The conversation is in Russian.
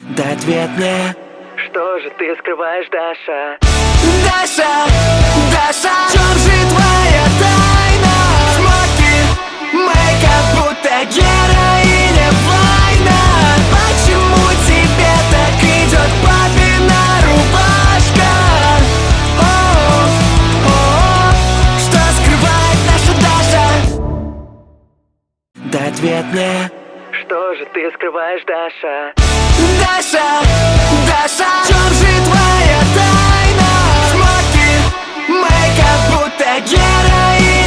дай ответ мне. Что же ты скрываешь, Даша? Даша, Даша, в чем же твоя тайна? Смоки, мейкап, будто героиня война. Почему тебе так идет папина рубашка? О-о-о, что скрывает наша Даша? Дай ответ мне. Что же ты скрываешь, Даша? Даша, Даша, в чем же твоя тайна? Смоки, мейкап, будто героиня.